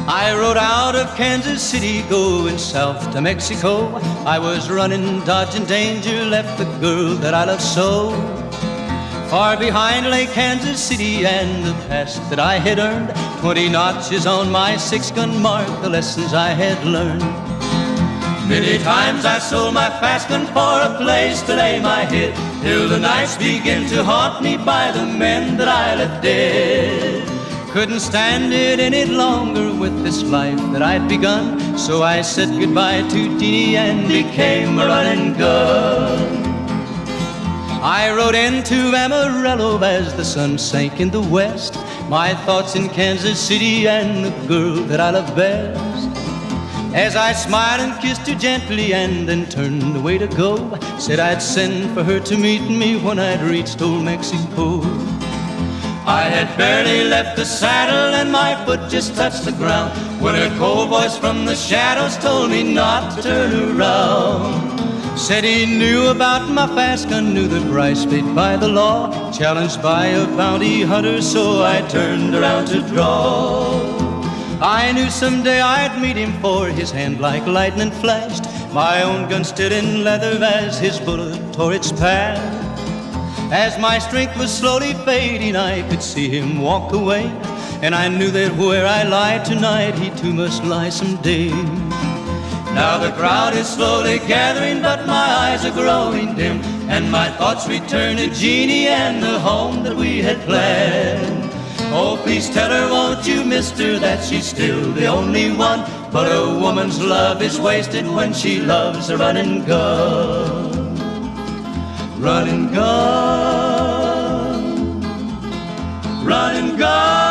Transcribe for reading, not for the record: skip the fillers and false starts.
I rode out of Kansas City, going south to Mexico. I was running, dodging danger, left the girl that I loved so. Far behind lay Kansas City and the past that I had earned. 20 notches on my 6-gun marked the lessons I had learned. Many times I sold my fast gun for a place to lay my head, till the nights began to haunt me by the men that I left dead. Couldn't stand it any longer with this life that I'd begun, so I said goodbye to Deanie and became a running gun. I rode into Amarillo as the sun sank in the west, my thoughts in Kansas City and the girl that I love best. As I smiled and kissed her gently and then turned away to go, said I'd send for her to meet me when I'd reached old Mexico. I had barely left the saddle and my foot just touched the ground, when a cold voice from the shadows told me not to turn around. Said he knew about my fast gun, knew the price paid by the law, challenged by a bounty hunter, so I turned around to draw. I knew someday I'd meet him, for his hand like lightning flashed, my own gun stood in leather as his bullet tore its path. As my strength was slowly fading, I could see him walk away, and I knew that where I lie tonight, he too must lie someday. Now the crowd is slowly gathering, but my eyes are growing dim, and my thoughts return to Jeannie and the home that we had planned. Oh, please tell her, won't you, mister, that she's still the only one, but a woman's love is wasted when she loves a running gun. Running gun, running gun.